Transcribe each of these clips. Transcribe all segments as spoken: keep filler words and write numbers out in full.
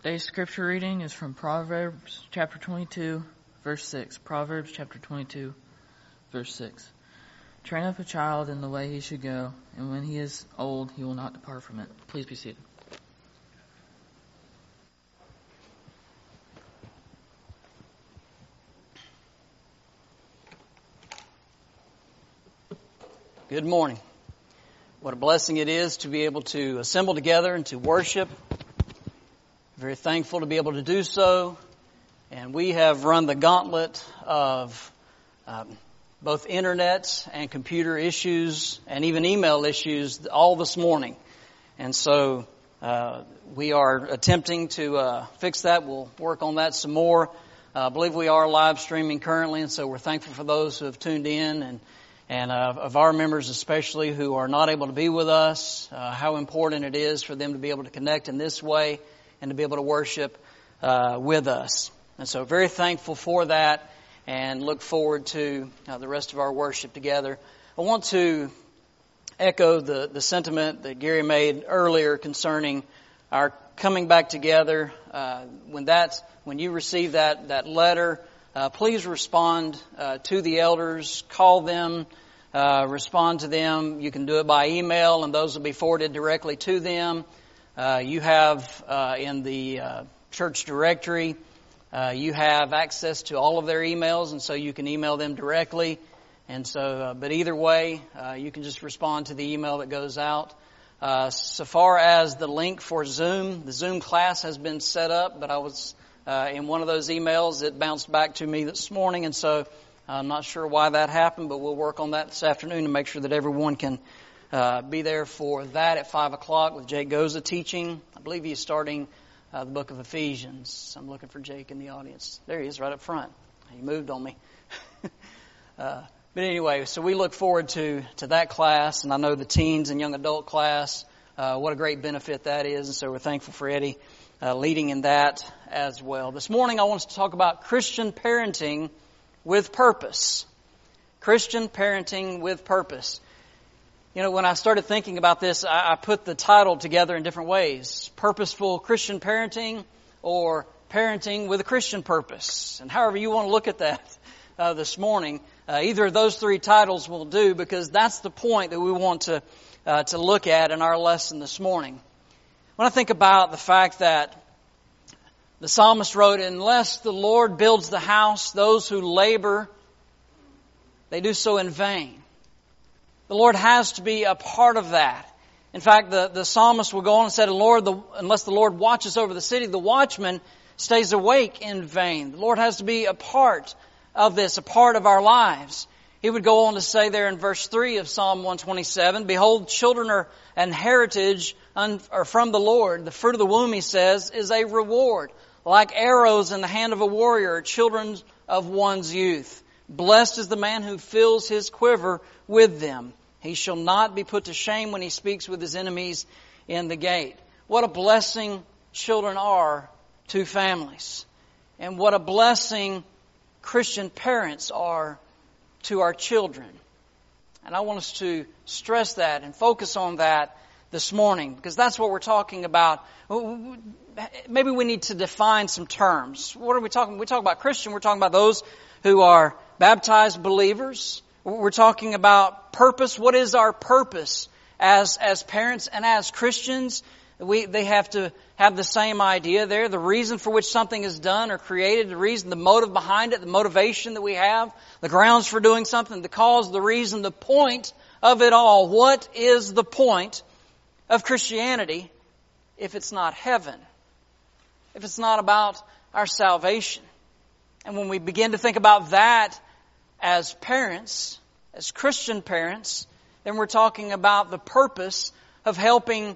Today's scripture reading is from Proverbs chapter twenty-two, verse six. Proverbs chapter twenty-two, verse six. Train up a child in the way he should go, and when he is old, he will not depart from it. Please be seated. Good morning. What a blessing it is to be able to assemble together and to worship. Very thankful to be able to do so. And we have run the gauntlet of um, both internet and computer issues and even email issues all this morning. And so uh, we are attempting to uh, fix that. We'll work on that some more. Uh, I believe we are live streaming currently, and so we're thankful for those who have tuned in and And uh, of our members especially who are not able to be with us, uh, how important it is for them to be able to connect in this way and to be able to worship uh, with us. And so very thankful for that and look forward to uh, the rest of our worship together. I want to echo the, the sentiment that Gary made earlier concerning our coming back together. Uh, when that, when you receive that, that letter, Uh, please respond uh, to the elders, call them, uh, respond to them. You can do it by email, and those will be forwarded directly to them. Uh, you have uh, in the uh, church directory, uh, you have access to all of their emails, and so you can email them directly. And so, uh, but either way, uh, you can just respond to the email that goes out. Uh, so far as the link for Zoom, the Zoom class has been set up, but I was Uh, in one of those emails, it bounced back to me this morning, and so I'm not sure why that happened, but we'll work on that this afternoon to make sure that everyone can uh, be there for that at five o'clock with Jake Goza teaching. I believe he's starting uh, the book of Ephesians. I'm looking for Jake in the audience. There he is, right up front. He moved on me. uh, but anyway, so we look forward to, to that class, and I know the teens and young adult class, uh, what a great benefit that is, and so we're thankful for Eddie Uh, leading in that as well. This morning I want us to talk about Christian parenting with purpose. Christian parenting with purpose. You know, when I started thinking about this, I, I put the title together in different ways. Purposeful Christian parenting or parenting with a Christian purpose. And however you want to look at that uh, this morning, uh, either of those three titles will do, because that's the point that we want to uh, to look at in our lesson this morning. When I think about the fact that the psalmist wrote, "Unless the Lord builds the house, those who labor, they do so in vain." The Lord has to be a part of that. In fact, the, the psalmist will go on and say, "Lord, the, unless the Lord watches over the city, the watchman stays awake in vain." The Lord has to be a part of this, a part of our lives. He would go on to say there in verse three of Psalm one twenty-seven, "Behold, children are an heritage or from the Lord. The fruit of the womb," he says, "is a reward. Like arrows in the hand of a warrior, children of one's youth. Blessed is the man who fills his quiver with them. He shall not be put to shame when he speaks with his enemies in the gate." What a blessing children are to families. And what a blessing Christian parents are to our children. And I want us to stress that and focus on that this morning, because that's what we're talking about. Maybe we need to define some terms. What are we talking about? We talk about Christian, we're talking about those who are baptized believers. We're talking about purpose. What is our purpose as as parents and as Christians? We they have to have the same idea there. The reason for which something is done or created, the reason, the motive behind it, the motivation that we have, the grounds for doing something, the cause, the reason, the point of it all. What is the point of Christianity if it's not heaven? If it's not about our salvation? And when we begin to think about that as parents, as Christian parents, then we're talking about the purpose of helping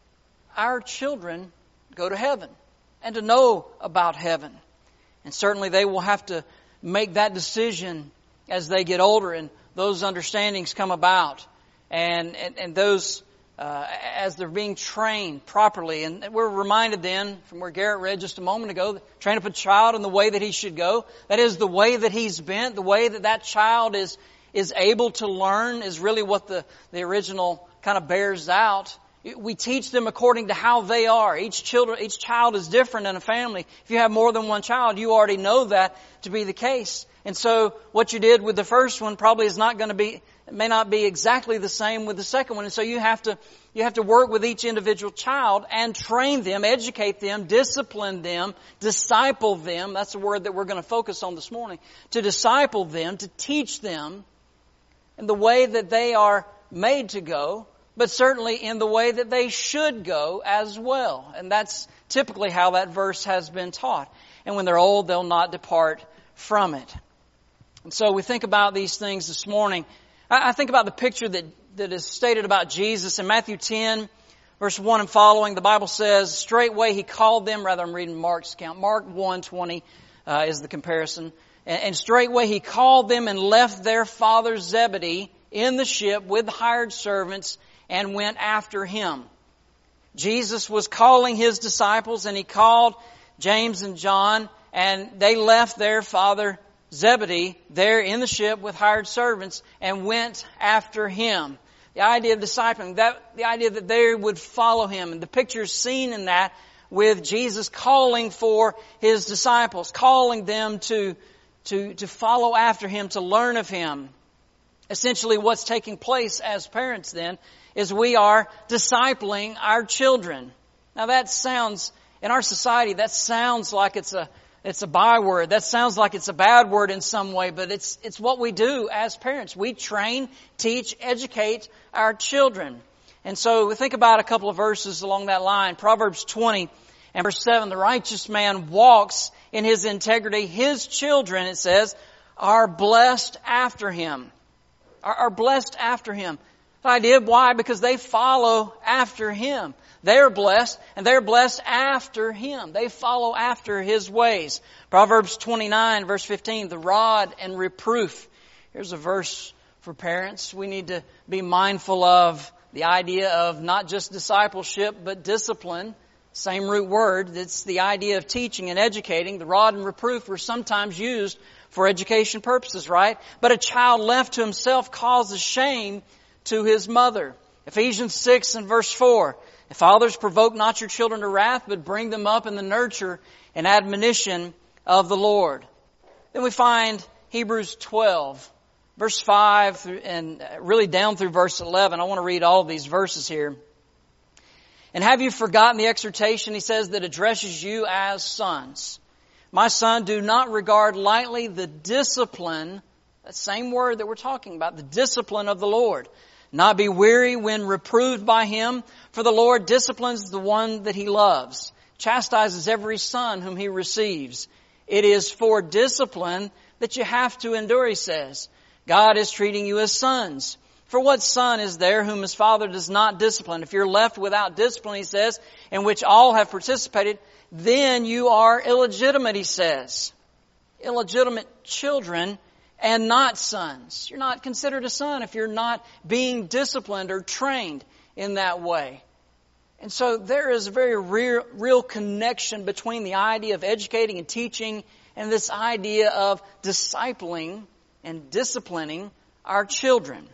our children go to heaven and to know about heaven. And certainly they will have to make that decision as they get older and those understandings come about. And, and, and those Uh, as they're being trained properly. And we're reminded then, from where Garrett read just a moment ago, train up a child in the way that he should go. That is, the way that he's bent, the way that that child is is able to learn is really what the, the original kind of bears out we teach them according to how they are. Each children, each child is different in a family. If you have more than one child, you already know that to be the case. And so what you did with the first one probably is not going to be, it may not be exactly the same with the second one. And so you have to, you have to work with each individual child and train them, educate them, discipline them, disciple them. That's the word that we're going to focus on this morning. To disciple them, to teach them in the way that they are made to go, but certainly in the way that they should go as well. And that's typically how that verse has been taught. And when they're old, they'll not depart from it. And so we think about these things this morning. I think about the picture that, that is stated about Jesus in Matthew ten, verse one and following. The Bible says, straightway he called them, rather I'm reading Mark's account. Mark one twenty uh, is the comparison. And, and straightway he called them and left their father Zebedee in the ship with the hired servants and went after him. Jesus was calling his disciples, and he called James and John, and they left their father Zebedee there in the ship with hired servants and went after him. The idea of discipling, that the idea that they would follow him, and the picture is seen in that with Jesus calling for his disciples, calling them to to to follow after him, to learn of him. Essentially, what's taking place as parents then is we are discipling our children. Now that sounds, in our society, that sounds like it's a It's a byword. That sounds like it's a bad word in some way, but it's it's what we do as parents. We train, teach, educate our children. And so we think about a couple of verses along that line. Proverbs twenty and verse seven, the righteous man walks in his integrity. His children, it says, are blessed after him. Are, are blessed after him. The idea, why? Because they follow after him. They're blessed, and they're blessed after him. They follow after his ways. Proverbs twenty-nine, verse fifteen, the rod and reproof. Here's a verse for parents. We need to be mindful of the idea of not just discipleship, but discipline. Same root word. It's the idea of teaching and educating. The rod and reproof were sometimes used for education purposes, right? But a child left to himself causes shame to his mother. Ephesians six and verse four. Fathers, provoke not your children to wrath, but bring them up in the nurture and admonition of the Lord. Then we find Hebrews twelve, verse five, and really down through verse eleven. I want to read all of these verses here. And have you forgotten the exhortation, he says, that addresses you as sons? My son, do not regard lightly the discipline, that same word that we're talking about, the discipline of the Lord. Not be weary when reproved by him, for the Lord disciplines the one that he loves, chastises every son whom he receives. It is for discipline that you have to endure, he says. God is treating you as sons. For what son is there whom his father does not discipline? If you're left without discipline, he says, in which all have participated, then you are illegitimate, he says. Illegitimate children and not sons. You're not considered a son if you're not being disciplined or trained in that way. And so there is a very real, real connection between the idea of educating and teaching and this idea of discipling and disciplining our children.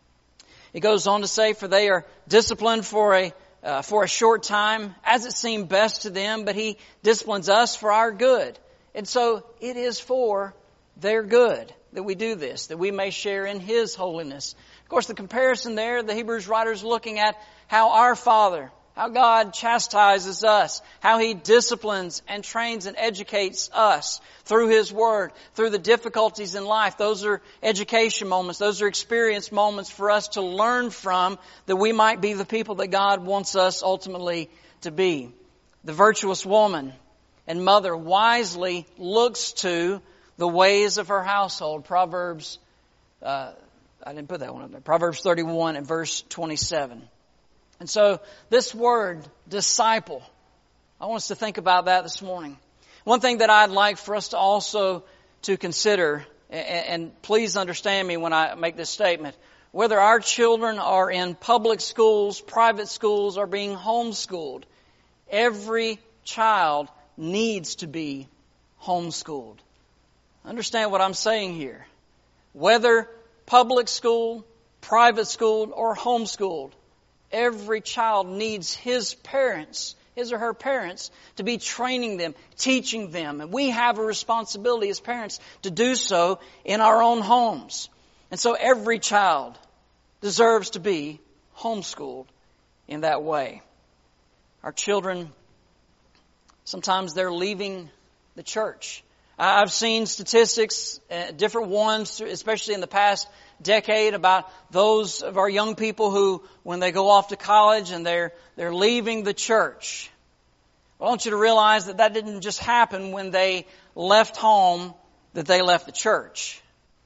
It goes on to say, for they are disciplined for a uh, for a short time, as it seemed best to them, but he disciplines us for our good. And so it is for their good that we do this, that we may share in his holiness. Of course, the comparison there, the Hebrews writer is looking at how our Father, how God chastises us, how he disciplines and trains and educates us through his word, through the difficulties in life. Those are education moments. Those are experience moments for us to learn from, that we might be the people that God wants us ultimately to be. The virtuous woman and mother wisely looks to the ways of her household. Proverbs, uh, I didn't put that one up there. Proverbs thirty-one and verse twenty-seven. And so this word, disciple, I want us to think about that this morning. One thing that I'd like for us to also to consider, and, and please understand me when I make this statement, whether our children are in public schools, private schools, or being homeschooled, every child needs to be homeschooled. Understand what I'm saying here. Whether public school, private school, or homeschooled, Every child needs his parents, his or her parents, to be training them, teaching them. And we have a responsibility as parents to do so in our own homes. And so every child deserves to be homeschooled in that way. Our children, sometimes they're leaving the church. I've seen statistics, uh, different ones, especially in the past decade, about those of our young people who, when they go off to college and they're they're leaving the church. Well, I want you to realize that that didn't just happen when they left home, that they left the church.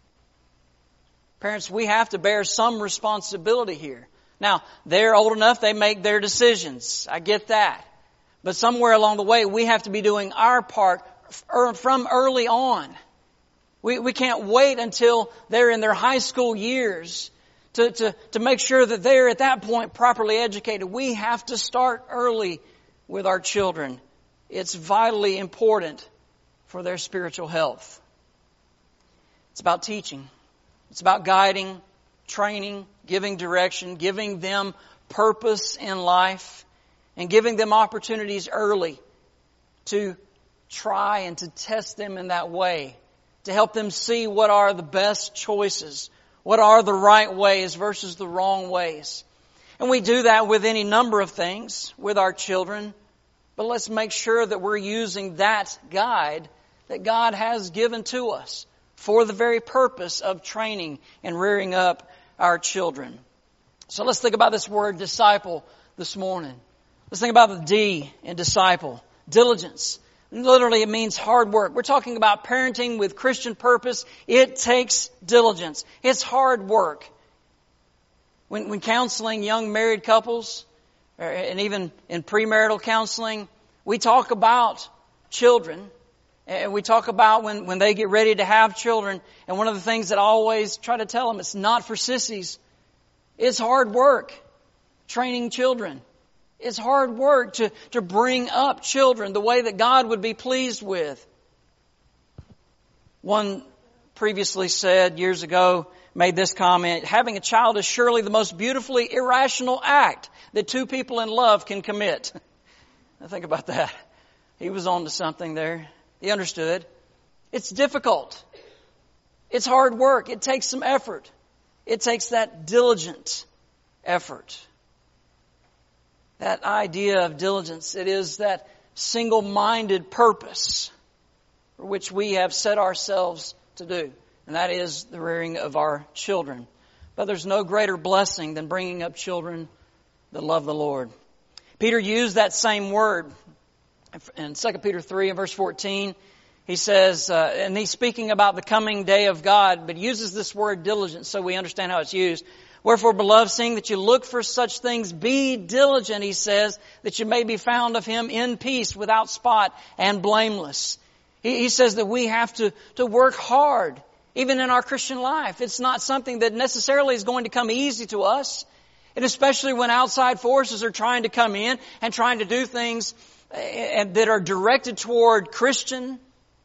Parents, we have to bear some responsibility here. Now, they're old enough, they make their decisions. I get that. But somewhere along the way, we have to be doing our part from early on. We we can't wait until they're in their high school years to, to, to make sure that they're at that point properly educated. We have to start early with our children. It's vitally important for their spiritual health. It's about teaching. It's about guiding, training, giving direction, giving them purpose in life, and giving them opportunities early to try and to test them in that way, to help them see what are the best choices, what are the right ways versus the wrong ways. And we do that with any number of things with our children, but let's make sure that we're using that guide that God has given to us for the very purpose of training and rearing up our children. So let's think about this word disciple this morning. Let's think about the D in disciple. Diligence. Literally, it means hard work. We're talking about parenting with Christian purpose. It takes diligence. It's hard work. When, when counseling young married couples, and even in premarital counseling, we talk about children. And we talk about when, when they get ready to have children. And one of the things that I always try to tell them, it's not for sissies. It's hard work training children. It's hard work to, to bring up children the way that God would be pleased with. One previously said years ago, made this comment, having a child is surely the most beautifully irrational act that two people in love can commit. Now think about that. He was on to something there. He understood. It's difficult. It's hard work. It takes some effort. It takes that diligent effort. That idea of diligence, it is that single-minded purpose for which we have set ourselves to do. And that is the rearing of our children. But there's no greater blessing than bringing up children that love the Lord. Peter used that same word in Second Peter three and verse fourteen. He says, uh, and he's speaking about the coming day of God, but he uses this word diligence so we understand how it's used. Wherefore, beloved, seeing that you look for such things, be diligent, he says, that you may be found of him in peace, without spot, and blameless. He, he says that we have to, to work hard, even in our Christian life. It's not something that necessarily is going to come easy to us. And especially when outside forces are trying to come in and trying to do things that are directed toward Christian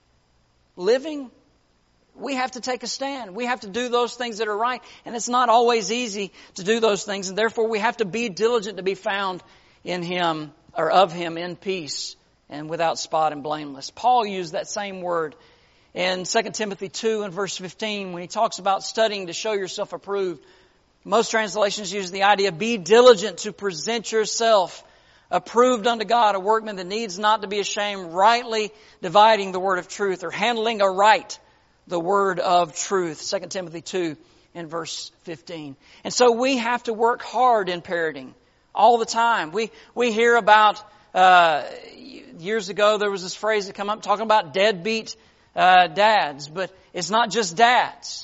living, we have to take a stand. We have to do those things that are right. And it's not always easy to do those things. And therefore we have to be diligent to be found in Him, or of Him, in peace and without spot and blameless. Paul used that same word in Second Timothy two and verse fifteen when he talks about studying to show yourself approved. Most translations use the idea, be diligent to present yourself approved unto God, a workman that needs not to be ashamed, rightly dividing the word of truth, or handling aright the word of truth. Second Timothy two and verse fifteen. And so we have to work hard in parenting all the time. We we hear about, uh, years ago there was this phrase that came up talking about deadbeat uh, dads, but it's not just dads.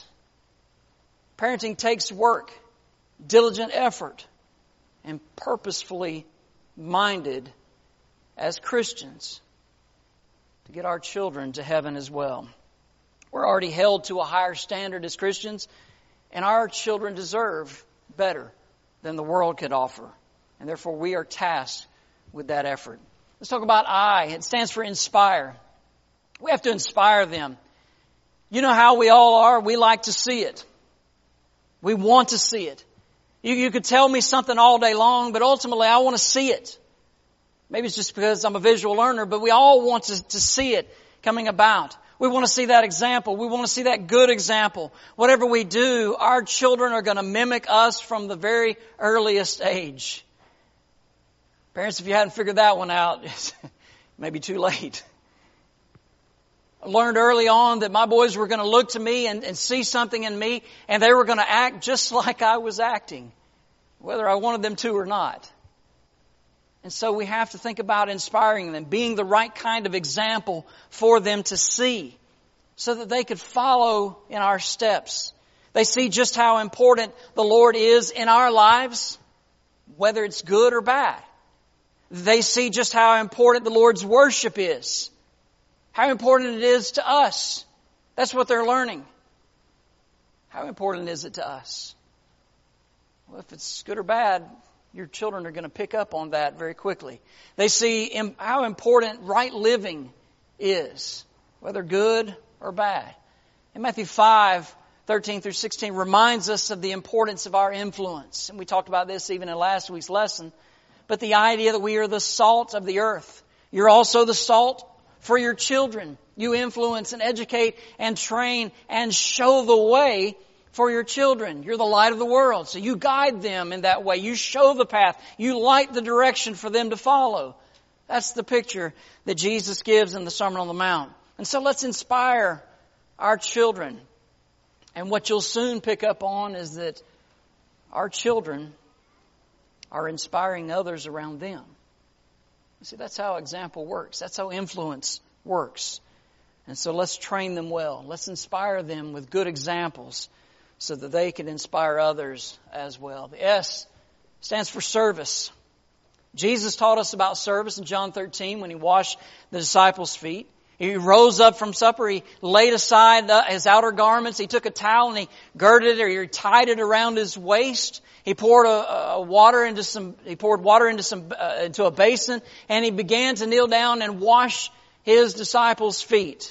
Parenting takes work, diligent effort, and purposefully minded as Christians to get our children to heaven as well. We're already held to a higher standard as Christians, and our children deserve better than the world could offer. And therefore we are tasked with that effort. Let's talk about I. It stands for inspire. We have to inspire them. You know how we all are. We like to see it. We want to see it. You, you could tell me something all day long, but ultimately I want to see it. Maybe it's just because I'm a visual learner, but we all want to, to see it coming about. We want to see that example. We want to see that good example. Whatever we do, our children are going to mimic us from the very earliest age. Parents, if you hadn't figured that one out, it's maybe too late. I learned early on that my boys were going to look to me and, and see something in me, and they were going to act just like I was acting, whether I wanted them to or not. And so we have to think about inspiring them, being the right kind of example for them to see, so that they could follow in our steps. They see just how important the Lord is in our lives, whether it's good or bad. They see just how important the Lord's worship is, how important it is to us. That's what they're learning. How important is it to us? Well, if it's good or bad, your children are going to pick up on that very quickly. They see how important right living is, whether good or bad. And Matthew five, thirteen through sixteen reminds us of the importance of our influence. And we talked about this even in last week's lesson. But the idea that we are the salt of the earth. You're also the salt for your children. You influence and educate and train and show the way for your children. You're the light of the world. So you guide them in that way. You show the path. You light the direction for them to follow. That's the picture that Jesus gives in the Sermon on the Mount. And so let's inspire our children. And what you'll soon pick up on is that our children are inspiring others around them. See, that's how example works. That's how influence works. And so let's train them well. Let's inspire them with good examples, so that they can inspire others as well. The S stands for service. Jesus taught us about service in John thirteen when He washed the disciples' feet. He rose up from supper. He laid aside His outer garments. He took a towel and He girded it, or He tied it around His waist. He poured a, a water into some. He poured water into some uh, into a basin, and He began to kneel down and wash His disciples' feet.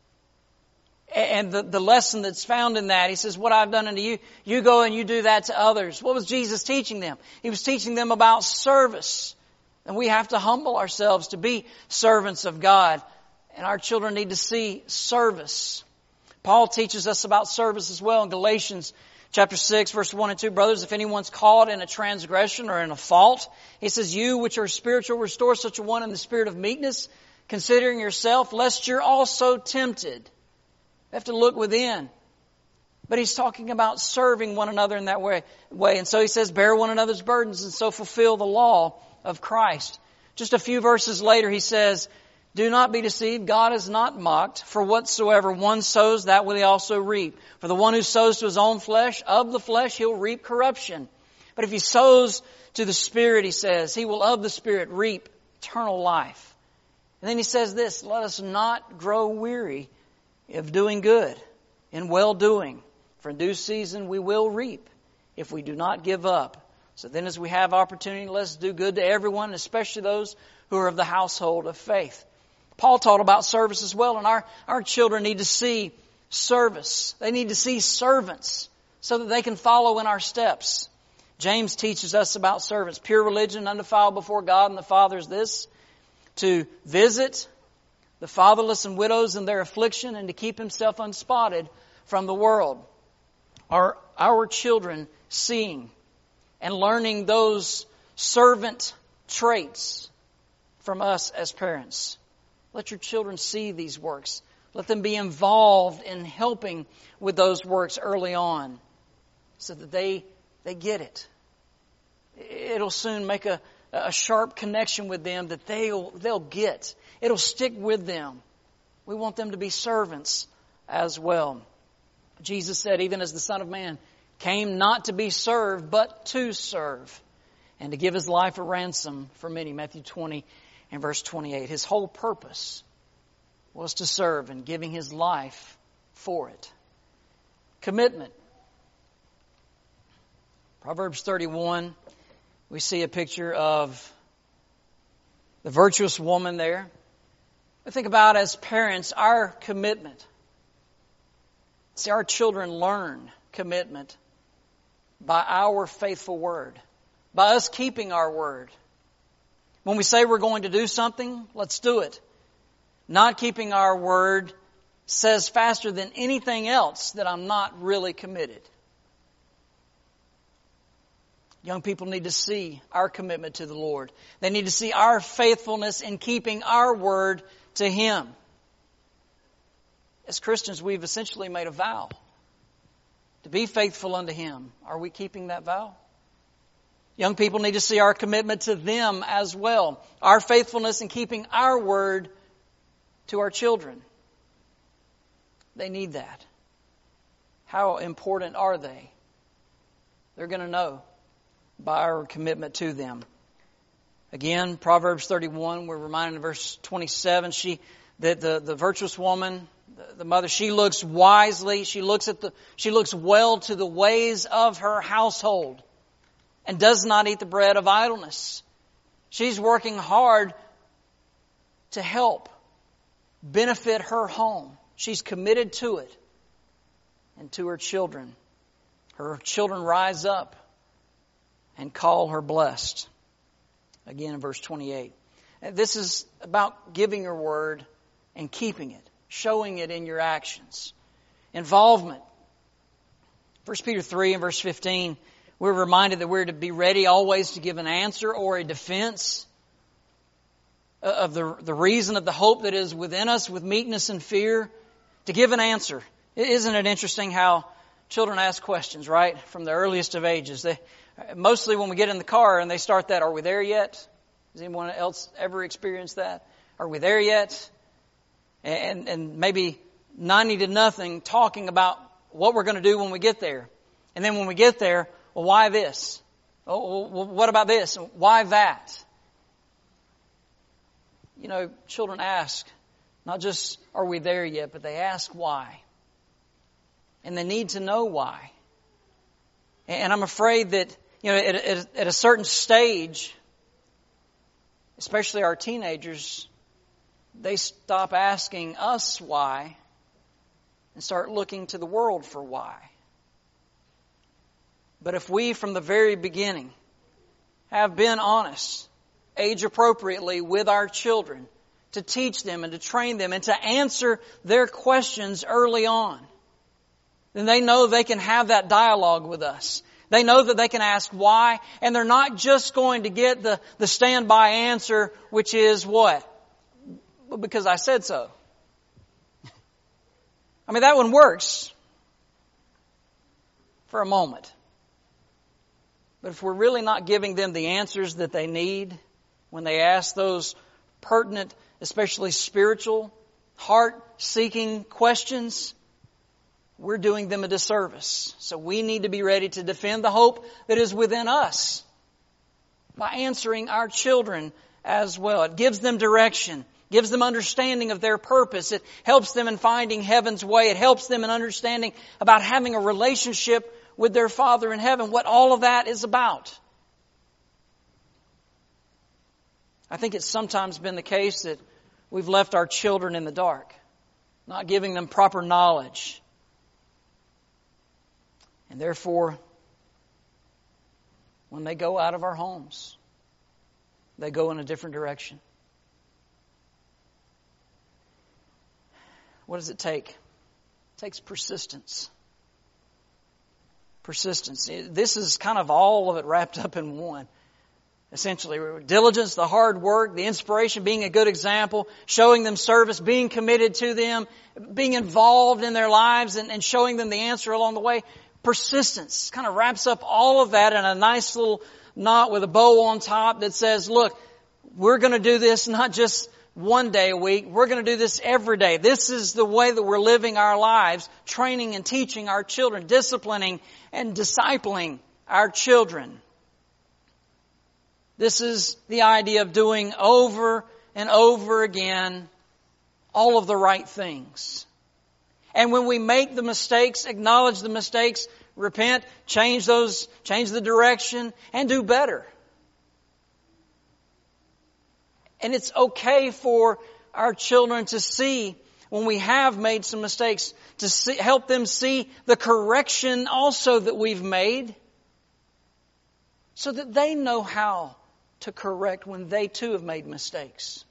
And the, the lesson that's found in that, He says, what I've done unto you, you go and you do that to others. What was Jesus teaching them? He was teaching them about service. And we have to humble ourselves to be servants of God. And our children need to see service. Paul teaches us about service as well in Galatians chapter six, verse one and two. Brothers, if anyone's caught in a transgression or in a fault, he says, you which are spiritual, restore such a one in the spirit of meekness, considering yourself, lest you're also tempted. We have to look within. But he's talking about serving one another in that way. way. And so he says, bear one another's burdens and so fulfill the law of Christ. Just a few verses later, he says, do not be deceived. God is not mocked. For whatsoever one sows, that will he also reap. For the one who sows to his own flesh, of the flesh he'll reap corruption. But if he sows to the Spirit, he says, he will of the Spirit reap eternal life. And then he says this, let us not grow weary of doing good, in well-doing. For in due season we will reap, if we do not give up. So then as we have opportunity, let's do good to everyone, especially those who are of the household of faith. Paul taught about service as well, and our, our children need to see service. They need to see servants, so that they can follow in our steps. James teaches us about servants. Pure religion, undefiled before God and the Father is this, to visit the fatherless and widows in their affliction, and to keep himself unspotted from the world. Are our children seeing and learning those servant traits from us as parents? Let your children see these works. Let them be involved in helping with those works early on, so that they they get it. It'll soon make a, a sharp connection with them that they'll they'll get. It'll stick with them. We want them to be servants as well. Jesus said, even as the Son of Man came not to be served, but to serve, and to give His life a ransom for many. Matthew twenty and verse twenty-eight. His whole purpose was to serve, and giving His life for it. Commitment. Proverbs thirty-one, we see a picture of the virtuous woman there. We think about, as parents, our commitment. See, our children learn commitment by our faithful word, by us keeping our word. When we say we're going to do something, let's do it. Not keeping our word says faster than anything else that I'm not really committed. Young people need to see our commitment to the Lord. They need to see our faithfulness in keeping our word to Him. As Christians, we've essentially made a vow to be faithful unto Him. Are we keeping that vow? Young people need to see our commitment to them as well. Our faithfulness in keeping our word to our children. They need that. How important are they? They're going to know by our commitment to them. Again, Proverbs thirty-one, we're reminded in verse twenty-seven, she, that the, the virtuous woman, the, the mother, she looks wisely, she looks at the, she looks well to the ways of her household and does not eat the bread of idleness. She's working hard to help benefit her home. She's committed to it and to her children. Her children rise up and call her blessed. Again in verse twenty-eight. This is about giving your word and keeping it, showing it in your actions. Involvement. First Peter three and verse fifteen, we're reminded that we're to be ready always to give an answer or a defense of the, the reason of the hope that is within us with meekness and fear. To give an answer. Isn't it interesting how children ask questions, right? From the earliest of ages. They, mostly when we get in the car and they start that, are we there yet? Has anyone else ever experienced that? Are we there yet? And, and maybe ninety to nothing talking about what we're going to do when we get there. And then when we get there, well, why this? Oh, well, what about this? Why that? You know, children ask, not just are we there yet, but they ask why. And they need to know why. And I'm afraid that, you know, at, at, at a certain stage, especially our teenagers, they stop asking us why and start looking to the world for why. But if we, from the very beginning, have been honest, age appropriately with our children, to teach them and to train them and to answer their questions early on, then they know they can have that dialogue with us. They know that they can ask why, and they're not just going to get the, the standby answer, which is what? Because I said so. I mean, that one works for a moment. But if we're really not giving them the answers that they need when they ask those pertinent, especially spiritual, heart-seeking questions, we're doing them a disservice. So we need to be ready to defend the hope that is within us by answering our children as well. It gives them direction, gives them understanding of their purpose. It helps them in finding heaven's way. It helps them in understanding about having a relationship with their Father in heaven, what all of that is about. I think it's sometimes been the case that we've left our children in the dark, not giving them proper knowledge. And therefore, when they go out of our homes, they go in a different direction. What does it take? It takes persistence. Persistence. This is kind of all of it wrapped up in one. Essentially, diligence, the hard work, the inspiration, being a good example, showing them service, being committed to them, being involved in their lives and, and showing them the answer along the way. Persistence kind of wraps up all of that in a nice little knot with a bow on top that says, look, we're going to do this not just one day a week. We're going to do this every day. This is the way that we're living our lives, training and teaching our children, disciplining and discipling our children. This is the idea of doing over and over again all of the right things. And when we make the mistakes, acknowledge the mistakes, repent, change those, change the direction, and do better. And it's okay for our children to see when we have made some mistakes, to see, help them see the correction also that we've made, so that they know how to correct when they too have made mistakes.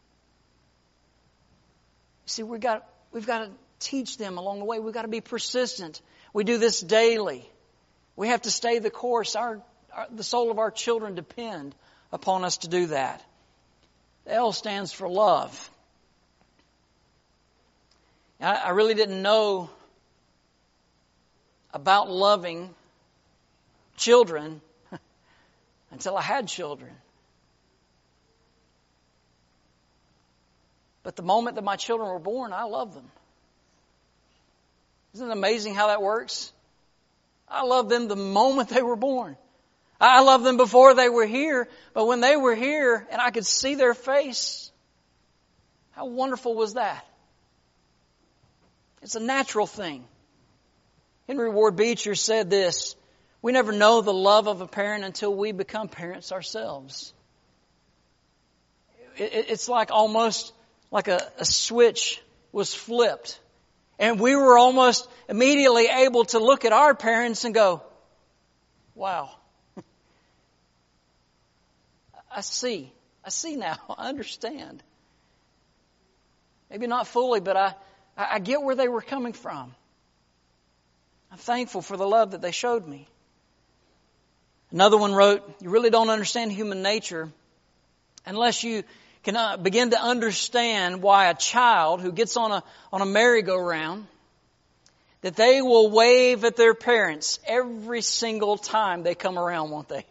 See, we've got, we've got to teach them along the way. We've got to be persistent. We do this daily. We have to stay the course. Our, our, the soul of our children depend upon us to do that. The L stands for love. I, I really didn't know about loving children until I had children. But the moment that my children were born, I loved them. Isn't it amazing how that works? I loved them the moment they were born. I loved them before they were here, but when they were here and I could see their face, how wonderful was that? It's a natural thing. Henry Ward Beecher said this, we never know the love of a parent until we become parents ourselves. It's like almost like a, a switch was flipped. And we were almost immediately able to look at our parents and go, wow. I see. I see now. I understand. Maybe not fully, but I, I get where they were coming from. I'm thankful for the love that they showed me. Another one wrote, you really don't understand human nature unless you can uh, begin to understand why a child who gets on a, on a merry-go-round, that they will wave at their parents every single time they come around, won't they?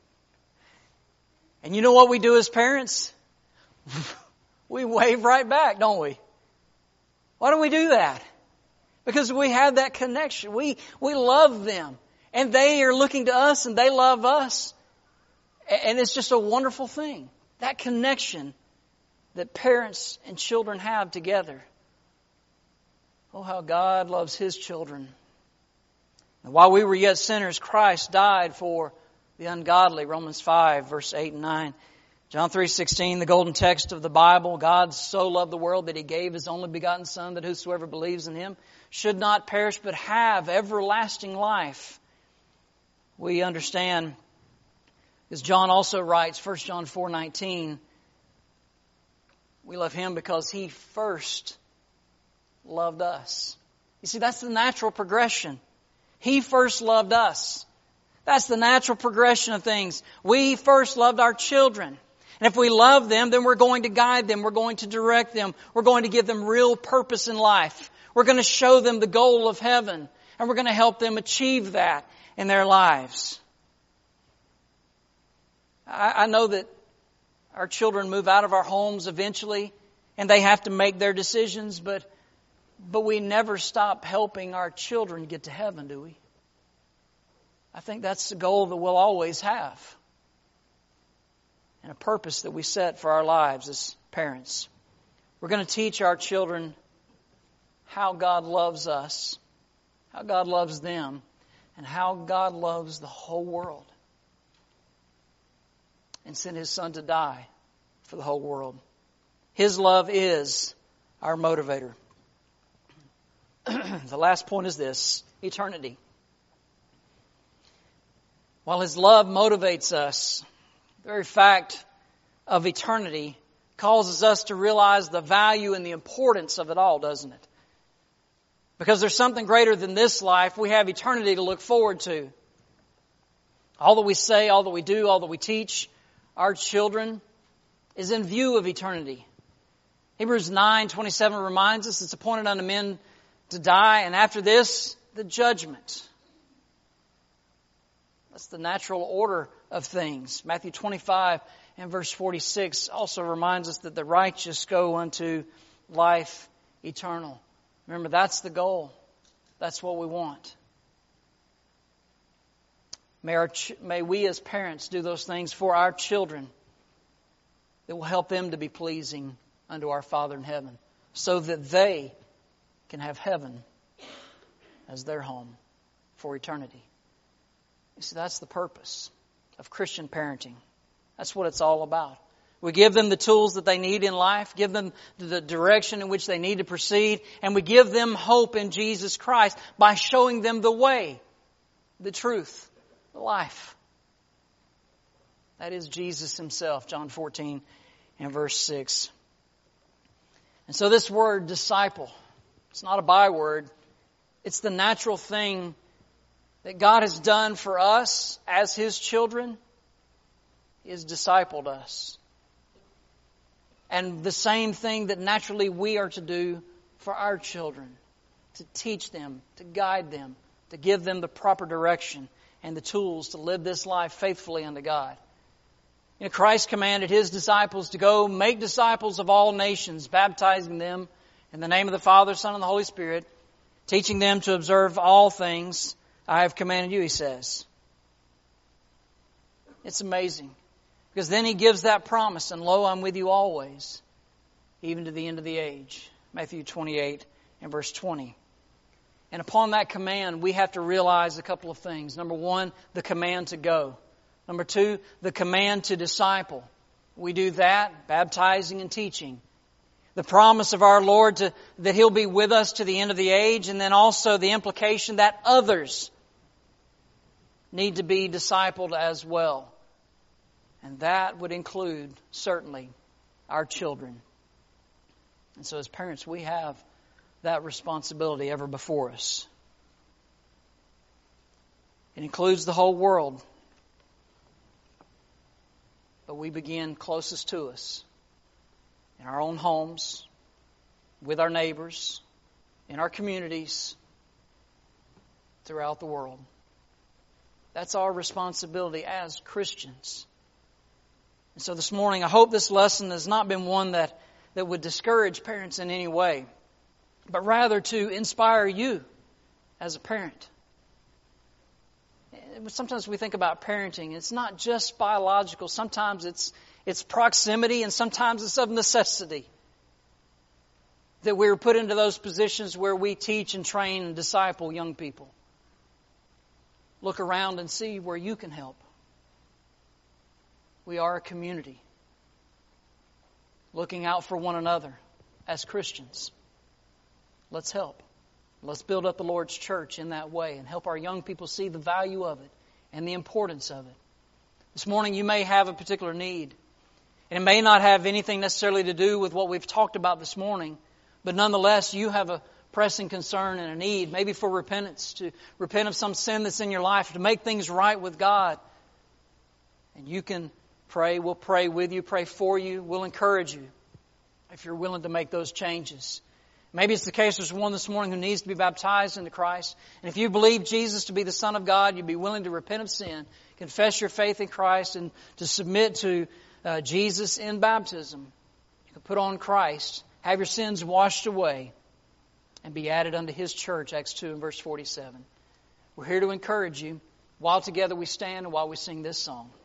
And you know what we do as parents? We wave right back, don't we? Why do we do that? Because we have that connection. We, we love them. And they are looking to us and they love us. And it's just a wonderful thing. That connection that parents and children have together. Oh, how God loves His children. And while we were yet sinners, Christ died for the ungodly. Romans five, verse eight and nine. John three sixteen, the golden text of the Bible. God so loved the world that He gave His only begotten Son, that whosoever believes in Him should not perish but have everlasting life. We understand, as John also writes, First John four nineteen, we love Him because He first loved us. You see, that's the natural progression. He first loved us. That's the natural progression of things. We first loved our children. And if we love them, then we're going to guide them. We're going to direct them. We're going to give them real purpose in life. We're going to show them the goal of heaven. And we're going to help them achieve that in their lives. I, I know that our children move out of our homes eventually, and they have to make their decisions, but, but we never stop helping our children get to heaven, do we? I think that's the goal that we'll always have. And a purpose that we set for our lives as parents. We're going to teach our children how God loves us, how God loves them, and how God loves the whole world. And sent His Son to die for the whole world. His love is our motivator. The last point is this: eternity. While His love motivates us, the very fact of eternity causes us to realize the value and the importance of it all, doesn't it? Because there's something greater than this life. We have eternity to look forward to. All that we say, all that we do, all that we teach our children is in view of eternity. Hebrews nine twenty-seven reminds us it's appointed unto men to die, and after this, the judgment. That's the natural order of things. Matthew twenty-five and verse forty-six also reminds us that the righteous go unto life eternal. Remember, that's the goal. That's what we want. May, our, may we as parents do those things for our children that will help them to be pleasing unto our Father in heaven, so that they can have heaven as their home for eternity. You see, that's the purpose of Christian parenting. That's what it's all about. We give them the tools that they need in life, give them the direction in which they need to proceed, and we give them hope in Jesus Christ by showing them the way, the truth, the life. That is Jesus Himself, John fourteen and verse six. And so this word disciple, it's not a byword. It's the natural thing that God has done for us as His children. He has discipled us. And the same thing that naturally we are to do for our children. To teach them, to guide them, to give them the proper direction and the tools to live this life faithfully unto God. You know, Christ commanded His disciples to go make disciples of all nations, baptizing them in the name of the Father, Son, and the Holy Spirit, teaching them to observe all things I have commanded you, He says. It's amazing. Because then He gives that promise, and lo, I'm with you always, even to the end of the age. Matthew twenty-eight and verse twenty. And upon that command, we have to realize a couple of things. Number one, the command to go. Number two, the command to disciple. We do that, baptizing and teaching. The promise of our Lord to, that He'll be with us to the end of the age, and then also the implication that others need to be discipled as well. And that would include, certainly, our children. And so as parents, we have that responsibility ever before us. It includes the whole world. But we begin closest to us, in our own homes, with our neighbors, in our communities, throughout the world. That's our responsibility as Christians. And so this morning, I hope this lesson has not been one that, that would discourage parents in any way, but rather to inspire you as a parent. Sometimes we think about parenting. It's not just biological. Sometimes it's it's proximity, and sometimes it's of necessity that we're put into those positions where we teach and train and disciple young people. Look around and see where you can help. We are a community looking out for one another as Christians. Let's help. Let's build up the Lord's church in that way and help our young people see the value of it and the importance of it. This morning you may have a particular need. And it may not have anything necessarily to do with what we've talked about this morning, but nonetheless you have a pressing concern and a need, maybe for repentance, to repent of some sin that's in your life, to make things right with God. And you can pray. We'll pray with you, pray for you. We'll encourage you if you're willing to make those changes. Maybe it's the case there's one this morning who needs to be baptized into Christ. And if you believe Jesus to be the Son of God, you'd be willing to repent of sin, confess your faith in Christ, and to submit to uh, Jesus in baptism. You can put on Christ, have your sins washed away, and be added unto His church, Acts two and verse forty-seven. We're here to encourage you while together we stand and while we sing this song.